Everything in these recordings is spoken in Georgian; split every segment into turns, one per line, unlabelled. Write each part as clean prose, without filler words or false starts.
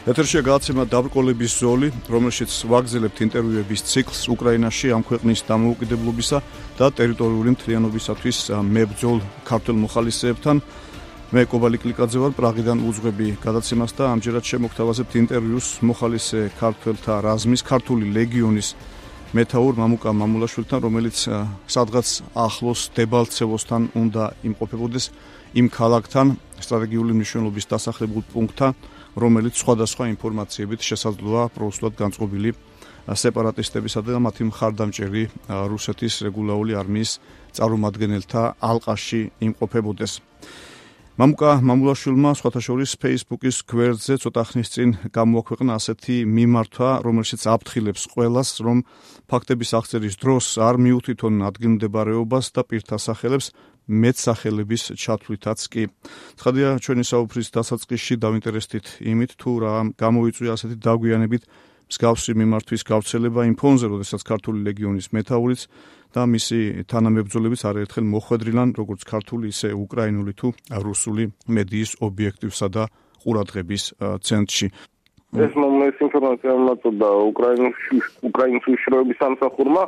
ეთერშია გადაცემა დაბრკოლების ზოლი, რომელშიც ვაგრძელებთ ინტერვიუების ციკლს უკრაინაში ამ ქვეყნის დამოუკიდებლობისა და ტერიტორიული მთლიანობისათვის მებრძოლ ქართველ მოხალისეებთან. მე კობალი კლიკაძე ვარ, პრაღიდან უძღვები გადაცემას და ამჯერად შემოგთავაზებთ ინტერვიუს მოხალისე ქართველთა რაზმის ქართული ლეგიონის მეთაურ მამუკა მამულაშვილთან, რომელიც სადღაც ახლოს დებალცევოსთან უნდა იმყოფებოდეს იმ ქალაქთან, სტრატეგიული მნიშვნელობის დასახლებულ პუნქტთან, რომელიც სხვადასხვა ინფორმაციებით შესაძლოა პროუსულად განწყობილი სეპარატისტებისა და მათი მხარდამჭერი რუსეთის რეგულარული არმიის წარმომადგენელთა ალყაში იმყოფებოდეს. მამუკა მამულაშვილმა სხვათა შორის Facebook-ის გვერდზე ცოტა ხნის წინ გამოაქვეყნა ასეთი მიმართვა, რომელშიც აფრთხილებს ყველას, რომ ფაქტების აღწერის დროს არ მიუთითონ ადგილმდებარეობას და პირთა სახელებს მეტსახელების ჩათვლითაც კი. ცხადია, ჩვენი საუბრის დასაწყისში დავინტერესდით იმით, თუ რა გამოიწვია ასეთი დაგვიანებით მსგავსი მიმართვის გავრცელება იმ ფონზე, როდესაც ქართული ლეგიონის მეთაურიც და მისი თანამებრძოლებიც არაერთხელ მოხვედრილან როგორც ქართული, ისე უკრაინული თუ რუსული მედიის ობიექტივსა და ყურადღების ცენტრში.
ეს ინფორმაცია მოწოდა უკრაინის უშიშროების სამსახურმა.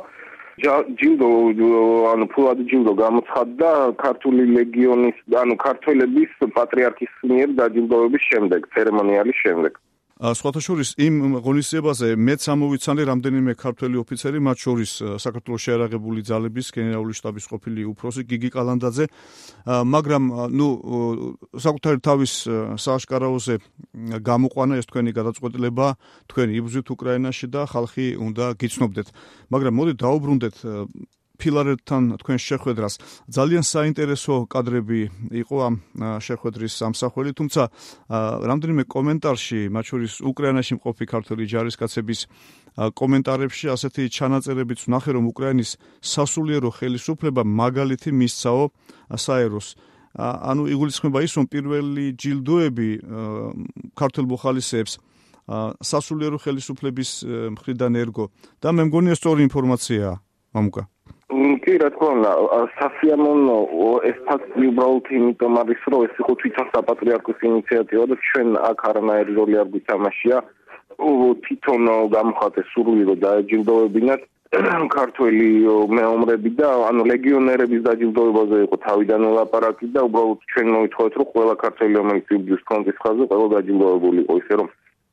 ფულად ჯილდო გამოცხადდა ქართული ლეგიონის, ქართველების პატრიარქის მიერ დაჯილდოების შემდეგ, ცერემონიალის შემდეგ.
სხვათა შორის იმ ღონისძიებაზე მეც ამოვიცანე რამდენიმე ქართველი ოფიცერი, მათ შორის საქართველოს შეიარაღებული ძალების გენერალური შტაბის ყოფილი უფროსი გიგი კალანდაძე, მაგრამ საკუთარი თავის სააშკარაოზე გამოყვანა ეს თქვენი გადაწყვეტილება, თქვენ იბრძვით უკრაინაში და ხალხი უნდა გიცნობდეთ. მაგრამ მოდი დაუბრუნდეთ ფილარეთთან თქვენ შეხვედრას. ძალიან საინტერესო კადრები იყო ამ შეხვედრის სამსახველი, თუმცა რამდენიმე კომენტარში, მათ შორის უკრაინაში მყოფი ქართველი ჯარისკაცების კომენტარებში ასეთი ჩანაწერებიც ვნახე, რომ უკრაინის სასულიერო ხელისუფლება მაგალითი მისცაო საეროს. იგულისხმება ის, რომ პირველი ჯილდოები ქართულ მოხალისეებს სასულიერო ხელისუფლების მხრიდან ერგო და მე მგონია სწორი ინფორმაციაა, მამუკა.
კი, რა თქმა უნდა, სასიამოვნო ეს ფაქტი უბრალოდ იმიტომ არის, რომ ეს იყო თვითონ საპატრიარქოს ინიციატივა და ჩვენ აქ არანაირი როლი არ გვითამაშია. თვითონ გამოხატეს სურვილი, რომ დააჯილდოებინათ ქართველი მეომრები და ლეგიონერების დაჯილდოებაზე იყო თავიდან ლაპარაკი და უბრალოდ ჩვენ მოვითხოვეთ, რომ ყველა ქართველი, რომელიც იბრძვის ფრონტის ხაზზე, ყველა დაჯილდოებული იყო, ისე რომ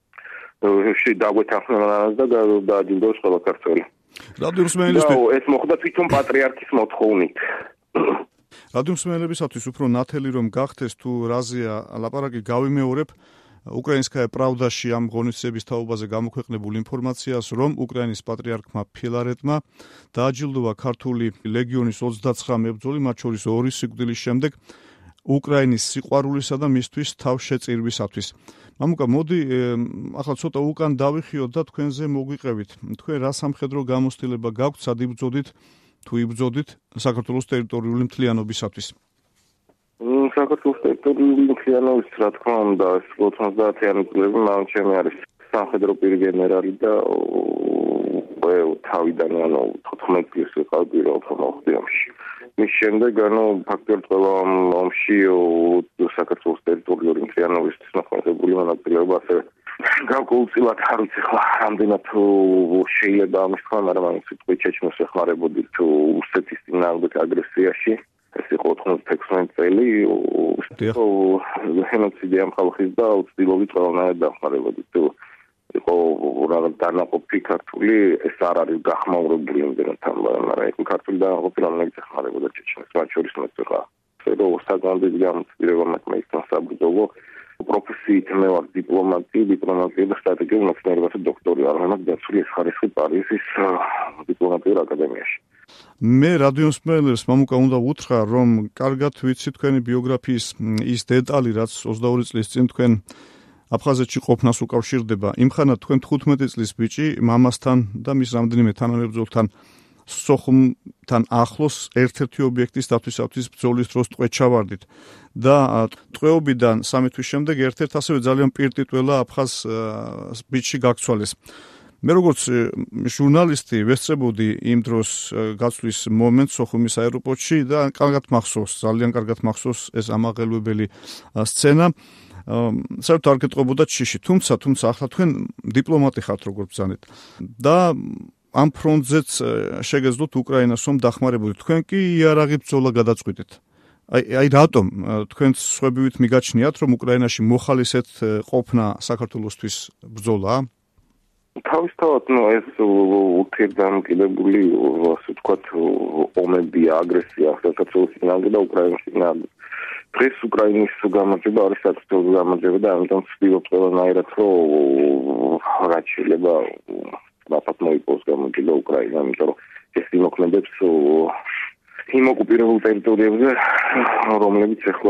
დაგვეთანხმებინათ და დააჯილდოეს ყველა ქართველი. ეს მოხდა თვითონ პატრიარქის მოთხოვნით.
რადიო მსმენელებისათვის უფრო ნათელი რომ გახდეს თუ რაზეა ლაპარაკი გავიმეორებ უკრაინსკაია პრავდაში ამ ღონისძიების თაობაზე გამოქვეყნებულ ინფორმაციას, რომ უკრაინის პატრიარქმა ფილარეტმა დააჯილდოვა ქართული ლეგიონის 29 მებრძოლი, მათ შორის 2 სიკვდილის შემდეგ უკრაინის სიყვარულისა და მისთვის თავშეწირვისათვის. მამუკა, მოდი ახლა ცოტა უკან დავიხიოთ და თქვენზე მოგვიყევით. თქვენ რა სამხედრო გამოცდილება გაქვთ, სად იბრძოდით, თუ იბრძოდით საქართველოს ტერიტორიული მთლიანობისათვის?
საქართველოს ტერიტორიული მთლიანობის, რა თქმა უნდა, 90-იანი წლები მან ჩემი არის სამხედრო პირი გენერალი და თავიდან 14 წლის ვიყავდი მოხდი ომში. მის შემდეგ ფაქტობრივად ყველა ომში საქართველოს ტერიტორიული მთლიანობისთვის მოხდებული მონაწილეობა ასევე გარკვეულწილად არ ვიცი ხლა რამდენად შეიძლება ამის თქვა, მაგრამ ამ სიტყვით ჩეჩნოს ეხმარებოდი თუ რუსეთის წინააღმდეგ აგრესიაში. ეს იყო 96 წელი, გენოციდი ამ ხალხის და უცდილობით ყველანაირად დახმარებოდი. იყო დანაყოფი ქართული, ეს არ არის გახმაურებული იმდენად, მაგრამ ეს ქართული დანაყოფი რომელიც ეხმარებოდა ჩეჩნეს, მათ შორის მეც ვიყავ. საგანძის გამოცდილება მაქვს საბრძოლო პროფესიით მე ვარ დიპლომატი და სტრატეგიულ მეცნიერებათა დოქტორი, ამჟამად დაცული ხარისხი პარიზის დიპლომატიურ აკადემიაში.
მე რადიო მსმენელებს მამუკა უნდა უთხრა, რომ კარგად ვიცი თქვენი ბიოგრაფიის ის დეტალი, რაც 22 წლის წინ თქვენ აფხაზეთში ყოფნას უკავშირდება. იმხანად თქვენ 15 წლის ბიჭი მამასთან და მის რამდენიმე თანამებრძოლთან სოხუმთან ახლოს ერთ-ერთი ობიექტის დათვისათვის ბრძოლის დროს ტყვედ ჩავარდით და ტყვეობიდან 3 თვის შემდეგ ერთ-ერთ ასევე ძალიან პირტიტველა აფხაზ ბიჭი გაქცვალეს. მე როგორც ჟურნალისტი ვესწრებოდი იმ დროს გაცვლის მომენტს სოხუმის აეროპორტში და ძალიან კარგად მახსოვს ეს ამაღელვებელი სცენა. საერთოდ არ გეტყობოდა ჩიში, თუმცა ახლა თქვენ დიპლომატი ხართ როგორც ბრძანეთ და ამ ფრონტზეც შეგეძლოთ უკრაინას რომ დახმარებოდეთ. თქვენ კი იარაღი ბრძოლა გადაწყვიტეთ. აი რატომ თქვენს სხვებივით მიგაჩნიათ რომ უკრაინაში მოხალისედ ყოფნა საქართველოსთვის ბრძოლაა?
თავისთავად ეს ურთიერთდამოკიდებული ასე ვთქვათ ომები, აგრესია საქართველოს წინააღმდეგ და უკრაინის წინააღმდეგ. დღეს უკრაინის გამარჯვება არის საქართველოს გამარჯვება და ამიტომ ვცდილობ ყველანაირად რომ რაც შეიძლება მაფat მოიპოვოს გამარჯვება უკრაინა, იმიტომ რომ ეს იმოქმედებს იმ ოკუპირებულ ტერიტორიებზე, რომელიც ახლა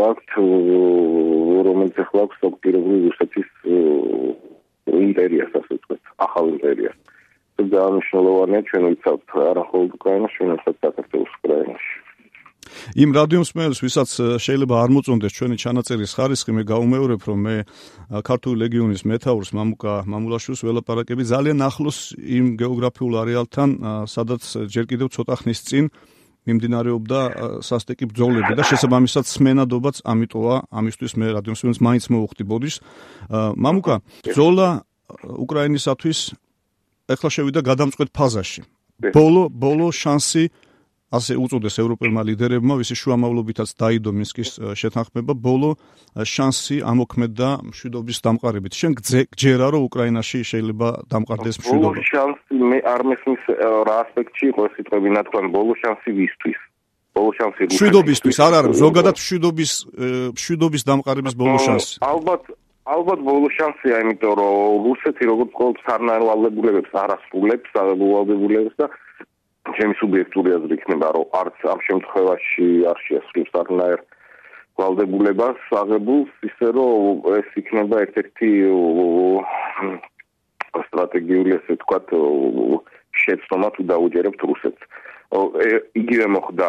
აქვს ოკუპირებული რუსეთის იმპერიას, ასე ვთქვათ, ახალ იმპერიას. და მნიშვნელოვანია ჩვენ ვიცავთ არა მხოლოდ უკრაინას, ჩვენაც საქართველოს უკრაინაში.
იმ რადიომსმენელს, ვისაც შეიძლება არ მოწონდეს ჩვენი ჩანაწერის ხარისხი, მე გაუმეორებ, რომ მე ქართული ლეგიონის მეთაურს მამუკა მამულაშვილს ველაპარაკები ძალიან ახლოს იმ გეოგრაფიულ არეალთან, სადაც ჯერ კიდევ ცოტა ხნის წინ მიმდინარეობდა სასტიკი ბრძოლები და შესაბამისად სმენადობაც ამიტოვა, ამისთვის მე რადიომსმენელს მაინც მოვუხდი ბოდიშს. მამუკა, ბრძოლა უკრაინისათვის ეხლა შევიდა გადამწყვეტ ფაზაში. ბოლო შანსი ასე უწოდეს ევროპელმა ლიდერებმა, ვისი შუამავლობითაც დაიდო მინსკის შეთანხმება, ბოლო შანსი ამოქმედა მშვიდობის დამყარებით. შენ გჯერა, რომ უკრაინაში შეიძლება დამყარდეს მშვიდობა?
ბოლო შანსი მე არ მესმის რა ასპექტში იყო ეს სიტყვები ნათქვამი, ბოლო შანსი ვისთვის? ბოლო შანსი
მშვიდობისთვის, არ არის, ზოგადად მშვიდობის დამყარების ბოლო შანსი.
ალბათ ბოლო შანსია, იმიტომ რომ რუსეთი როგორც ყოველთვის არნაირ ვალდებულებებს არ ასრულებს, ვალდებულებას და ჩემი სუბიექტური აზრი იქნება, რომ არც ამ შემთხვევაში არ შეასრულებს არნაირ ვალდებულებას აღებულს, ისე რომ ეს იქნება ერთ-ერთი სტრატეგიული, ასე ვთქვათ, შეცდომა თუ დაუჯერებთ რუსეთს. იგივე მოხდა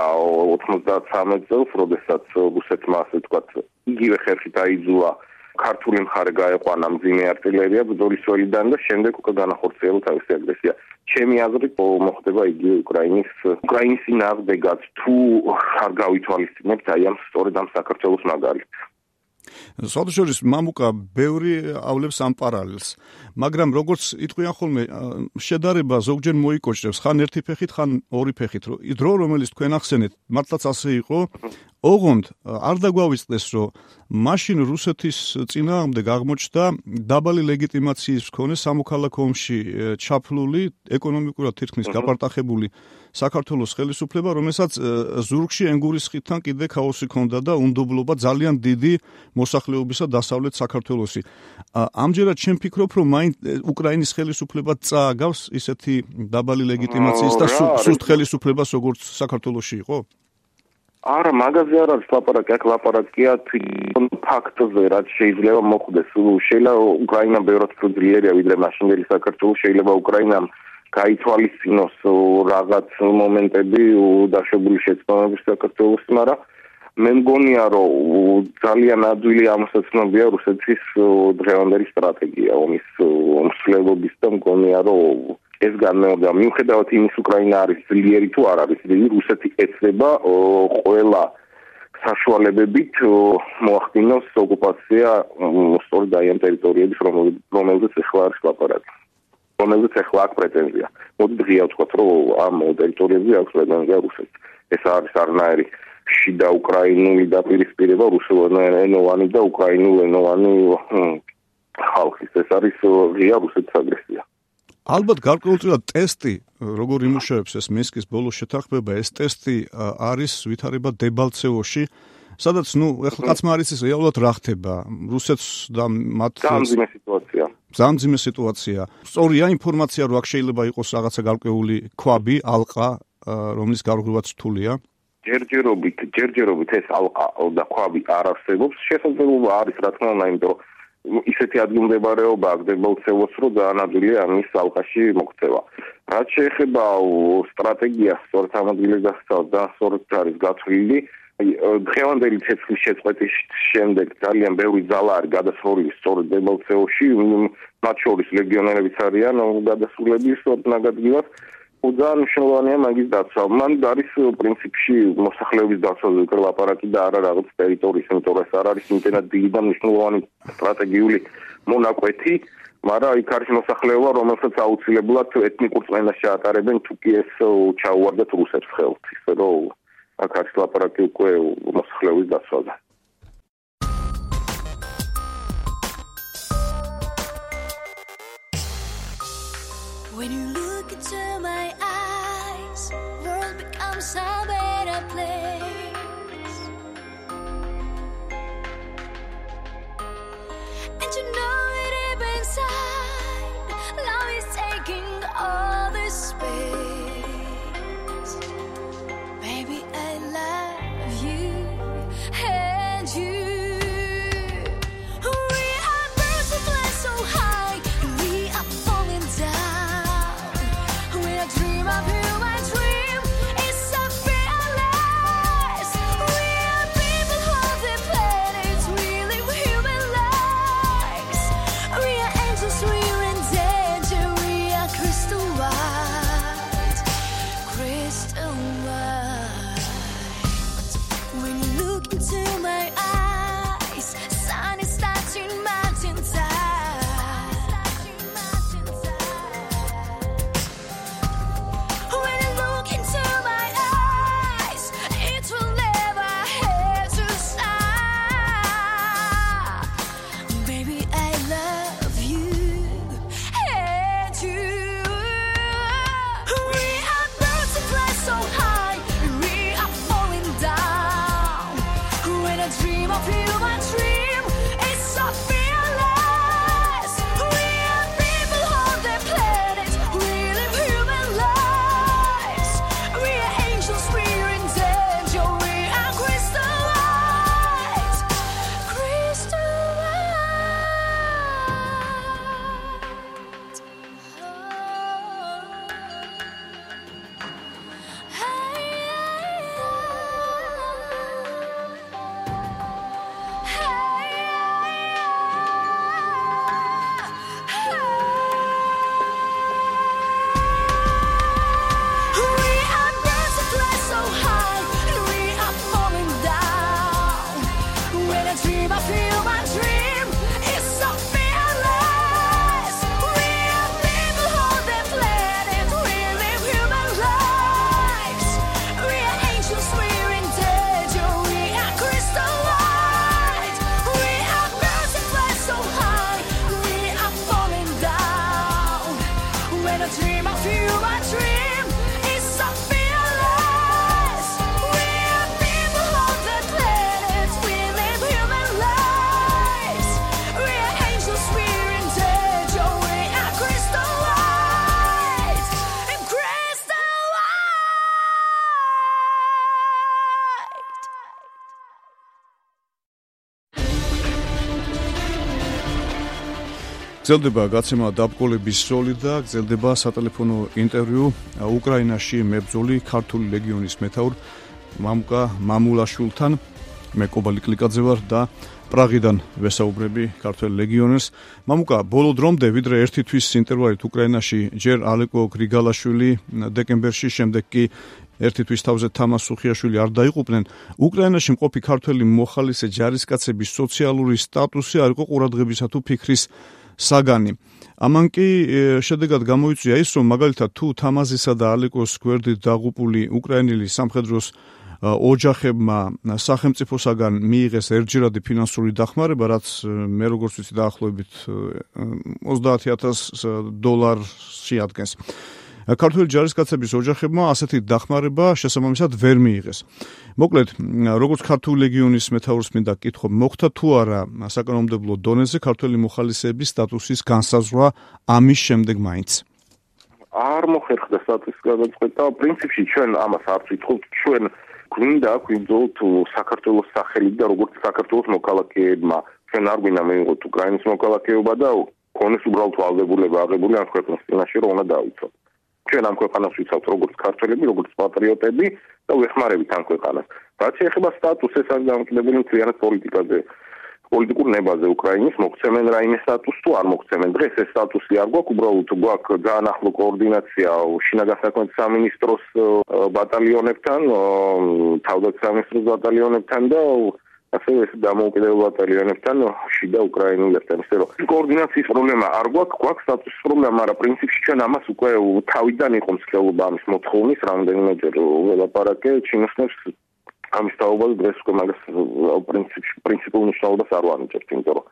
93 წელს, როდესაც რუსეთმა, ასე ვთქვათ, იგივე ხერხით აიძულა ქართული მხარე გაეყვანა მძიმე артиლერია ბრძოლის ველიდან და შემდეგ უკვე განახორციელა თავისი აგრესია. ჩემი აზრით მოხდება იგივე უკრაინის წინააღმდეგაც თუ არ გავითვალისწინებთ აი ამ სწორედ ამ საქართველოს მაგალითს.
საერთოდ მამუკა ბევრი ავლებს ამ პარალელს, მაგრამ როგორც იტყვიან ხოლმე, შედარება ზოგჯერ მოიკოჭრებს, ხან ერთი ფეხით, ხან ორი ფეხით. დრო რომელიც თქვენ ახსენეთ, მართლაც ასე იყო, ოღონდ არ დაგვავიწყდეს, რომ მაშინ რუსეთის წინააღმდეგ აღმოჩნდა დაბალი ლეგიტიმაციის მქონე სამოქალაქო ომში ჩაფლული, ეკონომიკურად თითქმის გაპარტახებული საქართველოს ხელისუფლება, რომელსაც ზურგში ენგურის ხიდთან კიდე ქაოსი ჰქონდა და უნდობლობა ძალიან დიდი მოსახლეობისა დასავლეთ საქართველოსი. ამჯერად შენ ფიქრობ, რომ მაინც უკრაინის ხელისუფლება წააგავს ისეთი დაბალი ლეგიტიმაციის და სუსტ ხელისუფლებას, როგორც საქართველოში იყო?
არა, მაგაზე არ არის ლაპარაკი, აქ ლაპარაკია თვითონ ფაქტზე, რაც შეიძლება მოხდეს. შეიძლება უკრაინა ბევრად უფრო ძლიერია, ვიდრე მაშინდელი საქართველო, შეიძლება უკრაინამ გაითვალისწინოს რაღაც მომენტები დაშვებული შეცდომების საქართველოსი, მაგრამ მე მგონია, რომ ძალიან ადვილი ამოსაცნობია რუსეთის დღევანდელი სტრატეგია ომის ომსვლელობის და მგონია, რომ ეს განმეორდა. მიუხედავად იმის, უკრაინა არის ძლიერი თუ არ არის ძლიერი, რუსეთი ეცდება ყველა საშუალებებით მოახდინოს ოკუპაცია სწორედ აი ამ ტერიტორიების, რომელზეც ახლა არის ლაპარაკი. რომელზეც ახლა აქვს პრეტენზია. მოდით ღია ვთქვათ, რომ ამ ტერიტორიებზე აქვს პრეტენზია რუსეთს. ეს არის არნაირი შიდა უკრაინული დაპირისპირება რუსულენოვანი და უკრაინულენოვანი ხალხის. ეს არის ღია რუსეთის აგრესია.
ალბათ გარკვეულწილად ტესტი, როგორ იმუშავებს ეს მინსკის ბოლო შეთანხმება, ეს ტესტი არის ვითარება დებალცევოში, სადაც ეხლა კაცმა არ იცის რეალურად რა ხდება. რუსეთს და მათ ძალიან სიტუაცია. სწორია ინფორმაცია, რომ აქ შეიძლება იყოს რაღაცა გარკვეული ქვაბი, ალყა, რომლის გარღვევაც რთულია. ჯერჯერობით ეს ალყა და ქვაბი არ არსებობს. შესაძლებლობა არის, რა თქმა უნდა, იმიტომ რომ ისეთი ადგილმდებარეობა გდებალცევოს, რომ ძალიან ადვილია ამის ალყაში მოქცევა. რაც შეეხება სტრატეგიას, სწორედ ამ ადგილას გასცავს და სწორედ არის გათვლილი,
დღევანდელი ცეცხლის შეწყვეტის შემდეგ ძალიან ბევრი ძალა არის გადასვლელი სწორედ დეპლოცეოში, მათ შორის ლეგიონერებიც არიან გადასვლების ნაგადგივას. ძალიან მნიშვნელოვანია მაგის დაცვა. მან არის პრინციპში მოსახლეობის დაცვაზე უკვე ლაპარაკი და არა რაღაც ტერიტორიის, იმიტომ რომ ეს არ არის იმდენად დიდი და მნიშვნელოვანი სტრატეგიული მონაკვეთი, მაგრამ იქ არის მოსახლეობა, რომელსაც აუცილებლად ეთნიკურ წმენდას ჩაატარებენ, თუ კი ეს ჩაუვარდათ რუსებს ხელთ, ისე რომ აქ არის ლაპარაკი უკვე მოსახლეობის დაცვაზე.
When you look into my eyes, world becomes a better place. And you know it deep inside, love is taking all the space. Baby, I love you and you. We are birds that fly so high, and we are falling down. Dream of you, my dream is so fearless. We are people of the planet, we live human lives. We are angels, we are in danger, we are crystal white, crystal white. When you look into my eyes, sun is touching mountain side. Into my eyes, it will never have to stop. Baby, I love you and you. We are birds that fly so high, and we are falling down. When I dream of you, my dream is so fearless. We are people on the planet, we live human lives. We are angels, we are in danger, we are crystal white, crystal white. We are birds that fly so high, and we are falling down. When I dream of you, my dream is so fearless. We are people on the planet, we live human lives. We are angels, we are in danger, we are crystal white. We are birds that fly so high, and we are falling down. When I dream of you, my dream is so fearless. We are people on the planet, we live human lives. We are angels, we are in danger, we are crystal white, crystal white.
გრძელდება გაცემა დაბკოლების სოლი და გრძელდება სატელეფონო ინტერვიუ უკრაინაში მებრძოლი ქართული ლეგიონის მეთაურ მამუკა მამულაშვილთან. მე კობალი კლიკაძე ვარ და პრაღიდან ვესაუბრები ქართულ ლეგიონერს. მამუკა, ბოლო დრომდე ვიდრე ერთი თვის ინტერვიუით უკრაინაში ჯერ ალეკო გრიგალაშვილი დეკემბერში, შემდეგ კი ერთი თვის თავზე თამას სუხიაშვილი არ დაიღუპნენ. უკრაინაში მყოფი ქართველი მოხალისე ჯარისკაცების სოციალური სტატუსი არ იყო ყურადღებისა თუ ფიქრის საგანი. ამან კი შედეგად გამოიწვია ის, რომ მაგალითად თუ თამაზისა და ალეკოს გვერდით დაღუპული უკრაინელი სამხედროს ოჯახებმა სახელმწიფოსაგან მიიღეს ერთჯერადი ფინანსური დახმარება, რაც მე როგორც ვიცი დაახლოებით $30,000 შეადგენს. ქართველი ჯარისკაცების ოჯახებმა ასეთი დახმარება შესაბამისად ვერ მიიღეს. მოკლედ, როგორც ქართული ლეგიონის მეთაურს მინდა კითხო, მოხდა თუ არა საკანონმდებლო დონეზე ქართველი მოხალისეების სტატუსის განსაზღვრა ამის შემდეგ მაინც?
არ მოხერხდა სტატუსის გადაწყვეტა. პრინციპში ჩვენ ამას არ ვიტყობთ. ჩვენ გვინდა გვიბრძოლოთ საქართველოს სახელით და როგორც საქართველოს მოქალაქეებმა. ჩვენ არ გვინდა მივიღოთ უკრაინის მოქალაქეობა და ქონდეს უბრალოდ ვალდებულება აღებული ამ ქვეყნის წინაშე, რომ უნდა დავიცვათ. ჩვენ ამ ქვეყანას ვიცავთ როგორც ქართველები, როგორც პატრიოტები და ვეხმარებით ამ ქვეყანას. რაც შეეხება სტატუსს, ეს არის დამოკიდებული მთლიანად პოლიტიკაზე. პოლიტიკურ ნებაზე უკრაინის მოგცემენ რაიმე სტატუსს თუ არ მოგცემენ. დღეს ეს სტატუსი არ გვაქვს, უბრალოდ გვაქვს ძალიან ახლო კოორდინაცია შინაგან საქმეთა სამინისტროს ბატალიონებთან, თავდაცვის სამინისტროს ბატალიონებთან და ასევე ეს დამოუკიდებელ ბატალიონებთან შიდა უკრაინულებთან. ისე რომ კოორდინაციის პრობლემა არ გვაქვს, გვაქვს სტატუსის პრობლემა, მაგრამ პრინციპში ჩვენ ამას უკვე თავიდან იყო მსხლელობა ამის მოთხოვნის, რამდენიმეჯერ ველაპარაკე ჩინოსნებს ამის თაობაზე დღეს უკვე მაგას პრინციპულ მნიშვნელობას არ ვანიჭებთ, იმიტომ რომ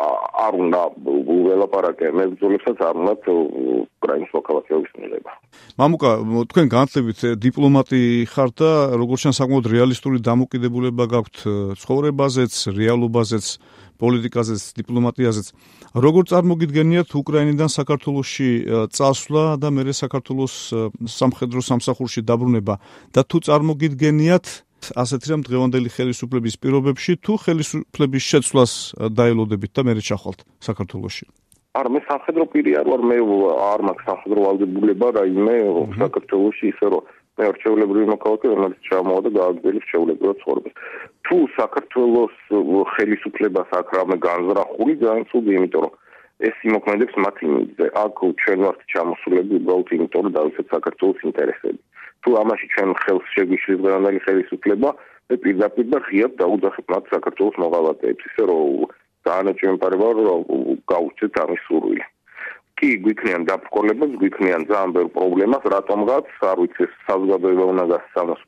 არ უნდა ველაპარაკე მებრძოლებსაც, არ უნდა უკრაინის მოქალაქეობის მიღება.
მამუკა, თქვენ განათლებით დიპლომატი ხართ და როგორც ჩანს საკმაოდ რეალისტური დამოკიდებულება გაქვთ ცხოვრებაზეც, რეალობაზეც, პოლიტიკაზეც, დიპლომატიაზეც. როგორ წარმოგიდგენიათ უკრაინიდან საქართველოში წასვლა და მერე საქართველოს სამხედრო სამსახურში დაბრუნება და თუ წარმოგიდგენიათ ასეთი რომ დღევანდელი ხელისუფლების პირობებში თუ ხელისუფლების შეცვლას დაელოდებით და მერე ჩახვალთ საქართველოში.
არა, მე სამხედრო პირი არ ვარ, მე არ მაქვს სამხედრო ვალდებულება რაიმე საქართველოში, ისე რომ მე რჩევლებრივი მოქალაქე, რომელიც ჩამოვა და გააგრძელებს ჩვეულებრივად ცხოვრებას. თუ საქართველოს ხელისუფლებას აქვს რამე განზრახული, ძალიან ცუდი, იმიტომ რომ ეს იმოქმედებს მათ იმიდზე. აქ ჩვენ ვართ ჩამოსულები უბრალოდ იმიტომ, რომ დავიცეთ საქართველოს ინტერესები. თუ ამაში ჩვენ ხელს შეგვიშლის დღევანდელი ხელისუფლება, მე პირდაპირ და ღიად დაუძახებ მათ საქართველოს მოღალატეებს, ისე რომ ძალიან ჩემპარება რომ გაუჩეთ ამის სურვილი. კი, გვიქნიან დაბრკოლებებს, გვიქნიან ძალიან ბევრ პრობლემას, რატომღაც, არ ვიცი, საზოგადოება უნდა გასცემოს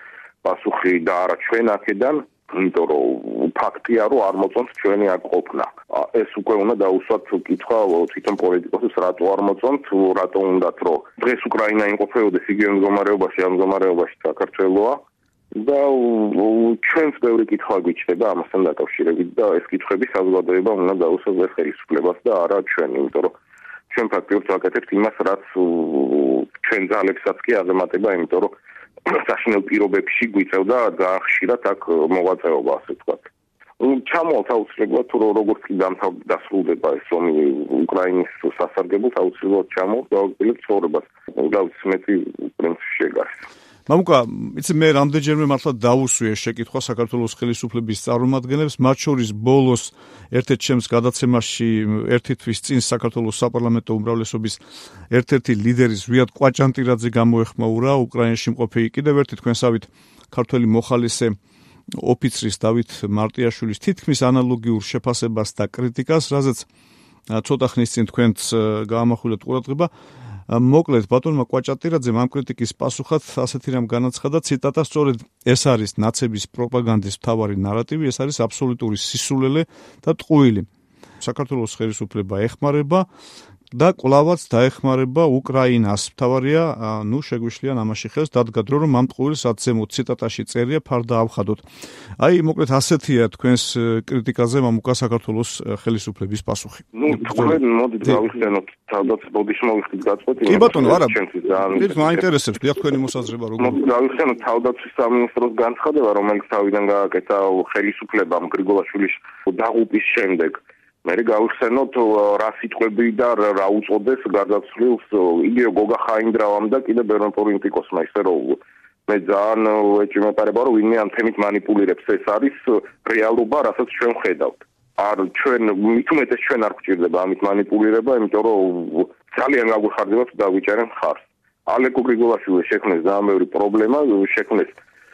პასუხი და არა ჩვენ აქედან, იმიტომ რომ ფაქტია, რომ არ მოწონთ ჩვენი აქ ყოფნა. ეს უკვე უნდა დაუსვათ კითხვა თვითონ პოლიტიკოსებს, რატო არ მოწონთ, რატო უნდათ, რომ დღეს უკრაინა იმყოფებოდეს იგივე მდგომარეობაში, ამ მდგომარეობაში საქართველოა და ჩვენს ბევრი კითხვა გვიჩნდება ამასთან დაკავშირებით და ეს კითხვები საზოგადოება უნდა დაუსვათ ხელისუფლებას და არა ჩვენ, იმიტომ რომ ჩვენ ფაქტიურად ვაკეთებთ იმას, რაც ჩვენ ძალებსაც კი აღემატება, იმიტომ რომ საშინელ პირობებში გვიწევდა ძალიან ხშირად აქ მოღვაწეობა, ასე ვთქვათ. ჩამოვალთ აუცილებლად, თუ როგორც კი დასრულდება ეს ომი უკრაინის სასარგებლოდ, აუცილებლად ჩამოვალთ და აუცილებლად ცხოვრებას. დავით მეტი პრინციპში ეგარს.
მამუკა, იცი მე რამდენჯერმე მართლა დავუსვი ეს შეკითხვა საქართველოს ხელისუფლების წარმომადგენლებს, მათ შორის ბოლოს ერთ-ერთ ჩემს გადაცემაში ერთი თვის წინ საქართველოს საპარლამენტო უმრავლესობის ერთ-ერთი ლიდერი ზვიად კვაჭანტირაძე გამოეხმაურა უკრაინაში მყოფი კიდევ ერთი თქვენსავით ქართველი მოხალისე ოფიცრის დავით მარტიაშვილის თითქმის ანალოგიურ შეფასებას და კრიტიკას, რაზეც ცოტა ხნის წინ თქვენც გაამახვილეთ ყურადღება. მოკლედ ბატონმა კვაჭატირაძემ ამ კრიტიკის პასუხად ასეთი რამ განაცხადა, ციტატა, სწორედ ეს არის ნაცების პროპაგანდის მთავარი ნარატივი, ეს არის აბსოლუტური სისულელე და ტყუილი. საქართველოს ხელისუფლება ეხმარება და კვლავაც დაეხმარება უკრაინას. მთავარია, შეგვიშლიან ამაში ხელს, დადგა დრო, რომ ამ ტყუილს აცემოთ, ციტატაში წერია, ფარდა ავხადოთ. აი, მოკლედ ასეთია თქვენს კრიტიკაზე მამუკა საქართველოს ხელისუფლების პასუხი.
თქვენ მოდით გავიხსენოთ თავდაცვის ბოდიშმოვიხდით გაწყვეტი.
კი ბატონო, არა. პირთ მაინტერესებს, დიახ, თქვენი მოსაზრება როგორ.
მოდით გავიხსენოთ თავდაცვის სამინისტროს განცხადება, რომელიც თავიდან გააკეთა ხელისუფლებამ გრიგოლაშვილის დაღუპვის შემდეგ. მე გავიხსენოთ რა სიტყვები და რა უწოდეს გარდაცვლილს იგივე გოგა ხაინდრავამ და კიდე ბევრ პოლიტიკოსმა, ისე რომ მე ძალიან ეჭვმეპარება, რომ ვინმე ამ თემით მანიპულირებს, ეს არის რეალობა, რასაც ჩვენ ვხედავთ. არ ჩვენ მით უმეტეს ჩვენ არ გვჭირდება ამით მანიპულირება, იმიტომ რომ ძალიან გაგვიხარდებათ და დავიჭერენ ხარს. ალეკო გრიგოლაშვილი შექმნეს ძალიან ბევრი პრობლემა, შექმნეს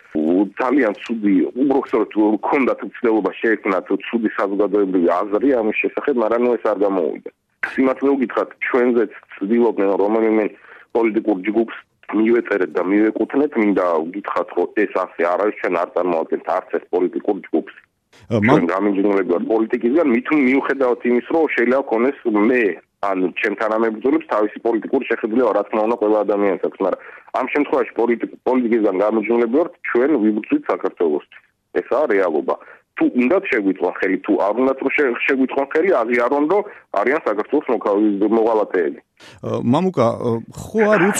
ძალიან ცუდი, უბრალოდ ქონდათ ცდილობა შეექმნათ ცუდი საზოგადოებრივი აზრი ამის შესახებ, მაგრამ ეს არ გამოუვიდა. სიმართლე ვგითხრათ, ჩვენზეც ცდილობდნენ რომელიმე პოლიტიკურ ჯგუფს მივეწერეთ და მივეკუთვნეთ, მინდა ვგითხრათ, რომ ეს ასე არ არის, ჩვენ არ წარმოვადგენთ არც ეს პოლიტიკურ ჯგუფს. ჩვენ გამიჯნულები ვართ პოლიტიკისგან, მიუხედავად იმის, რომ შეიძლება ქონდეს მე ან ჩემ თანამებრძოლებს თავისი პოლიტიკური შეხედულება, რა თქმა უნდა, ყველა ადამიანს აქვს, მაგრამ ამ შემთხვევაში პოლიტიკისგან გამიჯნულები ვართ, ჩვენ ვიბრძვით საქართველოსთვის. ესაა რეალობა. თუ უნდათ შეგვიწყონ ხელი, თუ არ უნდათ შეგვიწყონ ხელი, აღიარონ, რომ არიან საქართველოს მოღალატეები.
მამუკა, ხო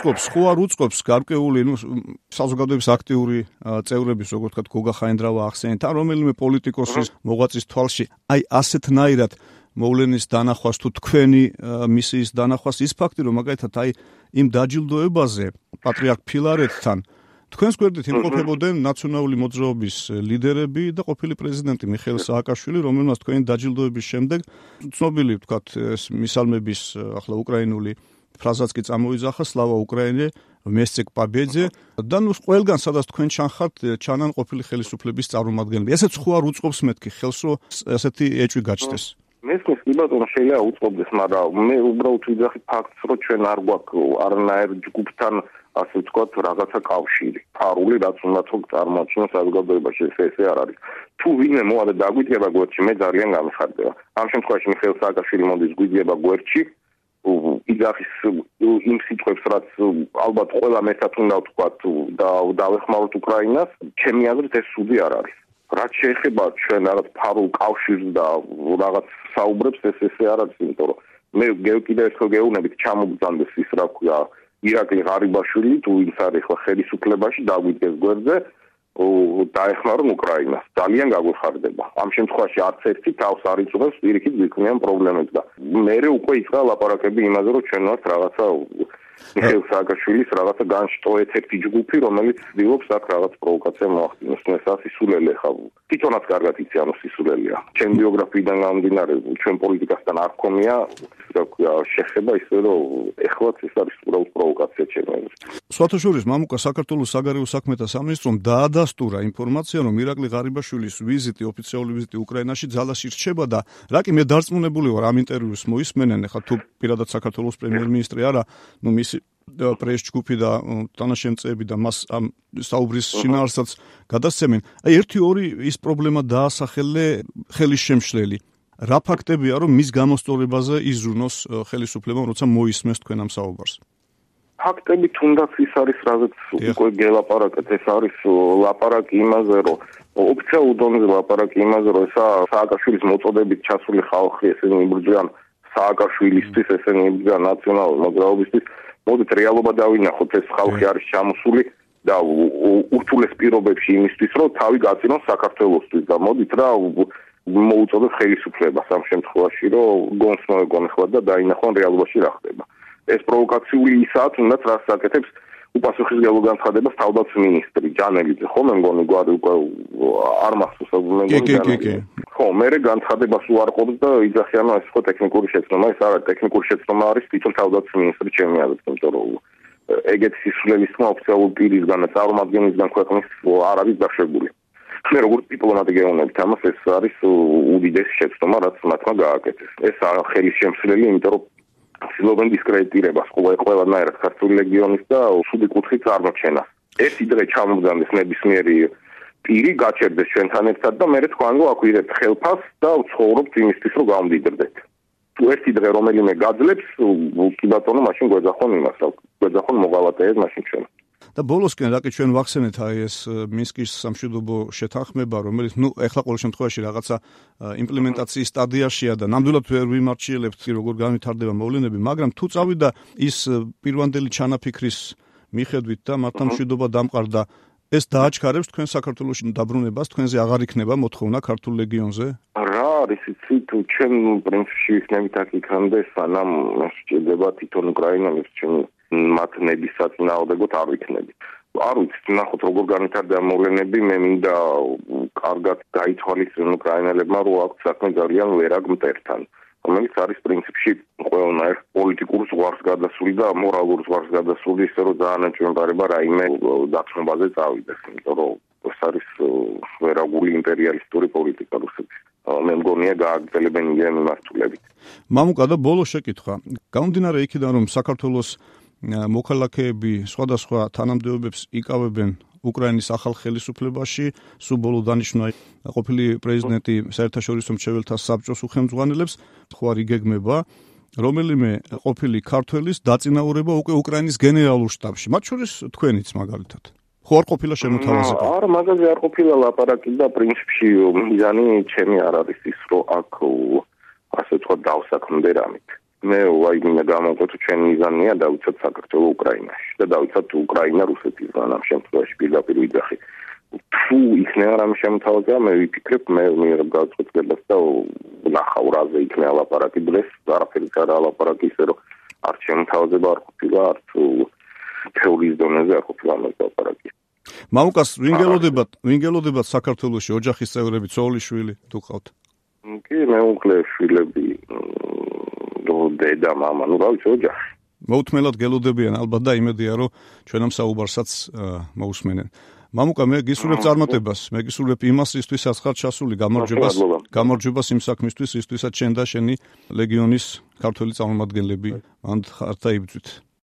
არ უწყობს გარკვეული, საზოგადოების აქტიური წევრების, როგორც ვთქვათ, გოგა ხაინდრავა ახსენეთ, ან რომელიმე პოლიტიკოსის მოღვაწის თვალში, აი ასეთნაირად მოვლენის დანახვას თუ თქვენი მისიის დანახვას ის ფაქტი, რომ მაგალითად აი იმ დაჯილდოებაზე პატრიარქ ფილარეთთან თქვენს გვერდით იმყოფებოდნენ ნაციონალური მოძრაობის ლიდერები და ყოფილი პრეზიდენტი მიხეილ სააკაშვილი, რომელმაც თქვენი დაჯილდოების შემდეგ ცნობილი ვთქვათ ეს მისალმების ახლა უკრაინული ფრაზაც კი წამოიძახა სლავა უკრაინე მესცეკ პაბედზე და ნუ ყველგან სადაც თქვენ ჩანხართ ჩანან ყოფილი ხელისუფლების წარმომადგენლები. ესეც ხო არ უწყობს მეთქი ხელს რომ ესეთი ეჭვი გაჩნდეს.
მესმის კი ბატონო შეიძლება უწყობდეს, მაგრამ მე უბრალოდ ვიძახი ფაქტს, რომ ჩვენ არ გვაქვს არანაირ ჯგუფთან ასე ვთქვათ რაღაცა კავშირი. ფარული რაც უნდა თქო წარმოაჩინოს საზოგადოებაში ესე არ არის. თუ ვინმე მოადა დაგვიდგება გვერდში, მე ძალიან გამიხარდება. ამ შემთხვევაში მიხეილ სააკაშვილი მოდის გვიდგება გვერდში. იძახის იმ სიტყვებს, რაც ალბათ ყველა მესაც უნდა ვთქვათ და დავეხმაროთ უკრაინას, ჩემი აზრით ეს სუდი არ არის. რაც შეეხება ჩვენ რაღაც ფარულ კავშირს და რაღაც საუბრებს, ესე არ არის, იმიტომ რომ მე კიდევ ერთხელ გეუბნებით ჩამოგზანდეს ის რა ქვია ირაკლი ღარიბაშვილი თუ ის არის ხო ხელისუფლებაში დაგვიდგეს გვერდზე დაეხმარონ უკრაინას. ძალიან გაგვიხარდება. ამ შემთხვევაში არც ერთი თავს არ იწვევს პირიქით გვიქმნიან პრობლემებს და მე უკვე იწყა ლაპარაკები იმაზე, რომ ჩვენ ვართ რაღაცა მიხეილ სააკაშვილის რაღაცა განშტოეთებითი ჯგუფი, რომელიც ცდილობს აქ რაღაც პროვოკაცია მოახდინოს. ეს სისულელე ხა თვითონაც კარგად იცი ამ სისულელეა. ჩემ ბიოგრაფიიდან გამომდინარე, ჩვენ პოლიტიკასთან არ გქონია რა ქვია შეხება ისე რომ ეხლაც ეს არის უბრალოდ პროვოკაცია ჩემი აზრით.
სხვათა შორის მამუკა საქართველოს საგარეო საქმეთა სამინისტრომ დაადასტურა ინფორმაცია, რომ ირაკლი ღარიბაშვილის ოფიციალური ვიზიტი უკრაინაში ძალას ირჩება და რა კი მე დარწმუნებული ვარ ამ ინტერვიუს მოისმენენ, ხა თუ პირადად საქართველოს პრემიერ-მინისტრი არა, ნუ მისი პრეს-ჯგუფი და თანაშემწეები და მას ამ საუბრის შინაარსაც გადასცემენ. აი 1-2 ის პრობლემა დაასახელე ხელის შემშლელი. რა ფაქტებია, რომ მის გამოსწორებაზე იზრუნოს ხელისუფლებამ, როცა მოისმენს თქვენ ამ საუბარს?
ფაქტები თუნდაც ის არის, რაზეც უკვე გელაპარაკეთ, ეს არის ლაპარაკი იმაზე, რომ ოფიციალურ დონეზე ლაპარაკი იმაზე, რომ ესა სააკაშვილის მოწოდებით ჩასული ხალხი ესენი იბრძვიან სააკაშვილისთვის, ესენი იბრძვიან ნაციონალურ მოძრაობისთვის. მოდით რეალობა დავინახოთ, ეს ხალხი არის ჩამოსული და ურთულეს პირობებში იმისთვის, რომ თავი გაწინოს საქართველოსთვის და მოდით რა მოუწოდოთ ხელისუფლებას ამ შემთხვევაში, რომ გონს მოეგონეხლა და დაინახონ რეალობაში რა ხდება. ეს პროვოკაციული ისაა, თუნდაც რაც აკეთებს უპასუხისმგებლო განცხადებას თავდაცვის მინისტრი ჯანელიძე, ხო მე მგონი გვარი უკვე არ მახსოვს მე მგონი. ხო, მე განცხადებას უარყოფს და იძახიან, ეს ხო ტექნიკური შეცდომა, ეს არა ტექნიკური შეცდომა არის თვითონ თავდაცვის მინისტრი ჩემი აზრით, იმიტომ რომ ეგეთი სისულელის თქმა ოფიციალურ პირისგან და წარმომადგენლისგან ქვეყნის არ არის დაშვებული. მე როგორც დიპლომატი გეუბნებით ამას, ეს არის უდიდესი შეცდომა, რაც მათმა გააკეთეს. ეს ხელის შემსვლელი, იმიტომ რომ ცდილობენ დისკრედიტირებას ყველანაირად ქართული ლეგიონის და სუდი კუთხით წარმოჩენას. ერთი დღე ჩამოგზავნეს ნებისმიერი პირი, გაჩერდეს ჩვენთან ერთად და მერე თქვენ გვაქვირებთ ხელფას და ვცხოვრობთ იმისთვის, რომ გავმდიდრდეთ. თუ ერთი დღე რომელიმე გაძლებს, კი ბატონო, მაშინ გვეძახონ იმას, გვეძახონ მოღალატეებს მაშინ ჩვენ.
და ბოლოსკენ რა კი ჩვენ ვახსენეთ აი ეს მინსკის სამშვიდობო შეთანხმება, რომელიც ნუ ეხლა ყოველ შემთხვევაში რაღაცა იმპლემენტაციის სტადიაშია და ნამდვილად ვერ ვიმარჩიელებთ როგორ განვითარდება მოვლენები, მაგრამ თუ წავიდა ის პირვანდელი ჩანაფიქრის მიხედვით და მართლა მშვიდობა დამყარდა, ეს დააჩქარებს თქვენ საქართველოში დაბრუნებას, თქვენზე აღარ იქნება მოთხოვნა ქართულ ლეგიონზე?
რა არის იცი, თუ ჩვენ პრინციპში ვიქნებით აქ იქამდე, სანამ სჭირდება თვითონ უკრაინელებს ჩვენ მათ ნების საწინააღმდეგოდ არ ვიქნებით. არ ვიცით, ნახოთ როგორ განვითარდება მოვლენები, მე მინდა კარგად გაითვალისწინონ უკრაინელებმა, რომ აქვთ საქმე ძალიან ვერაგ მტერთან, რომელიც არის პრინციპში ყველანაირ პოლიტიკურ ზღვარს გადასული და მორალურ ზღვარს გადასული, ისე რომ ძალიან ეჭვმეპარება რაიმე დათმობაზე წავიდეს, იმიტომ რომ ეს არის ვერაგული იმპერიალისტური პოლიტიკა რუსეთის. მე მგონია გააგრძელებენ იდეა მიმართულებით.
მამუკა და ბოლო შეკითხვა. გამომდინარე იქიდან, რომ საქართველოს მოქალაქეები სხვადასხვა თანამდებობებს იკავებენ უკრაინის ახალ ხელისუფლებაში, სულ ბოლო დანიშნვა ყოფილი პრეზიდენტი საერთაშორისო მრჩეველთა საბჭოს უხელმძღვანელებს, ხო არ იგეგმება რომელიმე ყოფილი ქართველის დაწინაურება უკვე უკრაინის გენერალურ შტაბში, მათ შორის თქვენიც მაგალითად. ხო არ ყოფილა შემოთავაზება?
არა, მაგაზე არ ყოფილა ლაპარაკი და პრინციპში მიზანი ჩემი არ არის ის, რომ აქ ასე თქვა დავსაქმდე რამით. მე ვაიმინა გამოვყოთ ჩვენი მიზანია დავიცოთ საქართველოს უკრაინაში და დავიცოთ უკრაინა რუსეთისგან ამ შემთხვევაში პირდაპირ ვიძახი. თუ იქნება რამე შემოთავაზება, მე ვიფიქრებ, მე მიერებ გადაწყვეტილებას და ვნახავ რაზე იქნება ლაპარაკი დღეს, არაფერიც არა ლაპარაკი ისე რომ არც შემოთავაზება არ ყოფილა, არც თეორიის დონეზე არ ყოფილა ლაპარაკი.
მამუკას ვინ გელოდებათ საქართველოში ოჯახის წევრები, ცოლი, შვილი თუ ყავთ?
კი, მეუღლე, შვილები, დედა, მამა, რა ვიცი, ოჯახი.
მოუთმელად გელოდებიან ალბათ და იმედია რომ ჩვენ ამ საუბარსაც მოусმენენ. მამუკა, მე გისურვებ წარმატებას, მე გისურვებ იმას, რისთვისაც ხარ ჩასული, გამარჯვებას იმ საქმისთვის, რისთვისაც შენ და შენი ლეგიონის ქართველი წარმომადგენლები მანდ ხართ და იბრძვით.